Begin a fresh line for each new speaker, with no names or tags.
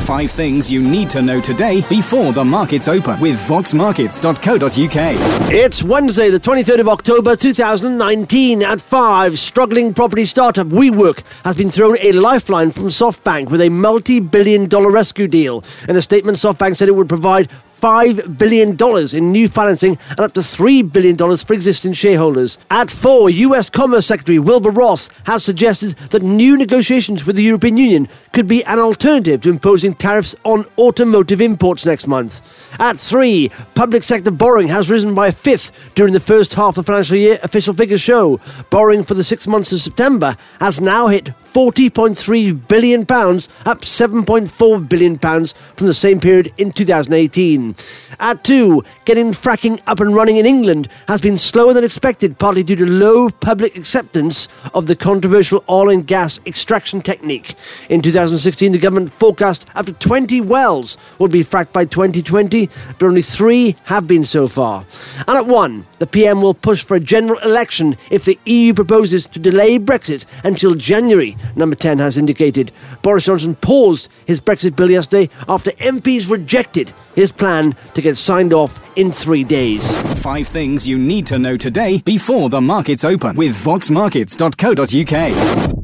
5 things you need to know today before the markets open with voxmarkets.co.uk.
It's Wednesday, the 23rd of October 2019 at 5. Struggling property startup WeWork has been thrown a lifeline from SoftBank with a multi-billion-dollar rescue deal. In a statement, SoftBank said it would provide $5 billion in new financing and up to $3 billion for existing shareholders. At 4, US Commerce Secretary Wilbur Ross has suggested that new negotiations with the European Union could be an alternative to imposing tariffs on automotive imports next month. At 3, public sector borrowing has risen by a fifth during the first half of the financial year, official figures show. Borrowing for the 6 months of September has now hit £40.3 billion, up £7.4 billion from the same period in 2018. At 2, getting fracking up and running in England has been slower than expected, partly due to low public acceptance of the controversial oil and gas extraction technique. In 2016, the government forecast up to 20 wells would be fracked by 2020, but only 3 have been so far. And at 1, the PM will push for a general election if the EU proposes to delay Brexit until January, Number 10 has indicated. Boris Johnson paused his Brexit bill yesterday after MPs rejected his plan to get signed off in 3 days.
5 things you need to know today before the markets open with voxmarkets.co.uk.